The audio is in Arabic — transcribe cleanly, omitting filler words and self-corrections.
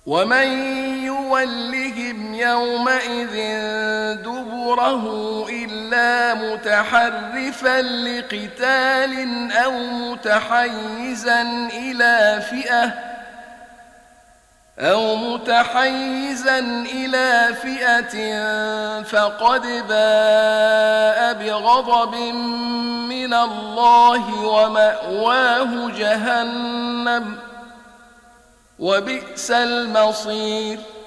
ومن يولهم يومئذ دبره إلا متحرفا لقتال أو متحيزا إلى فئة فقد باء بغضب من الله ومأواه جهنم وبئس المصير.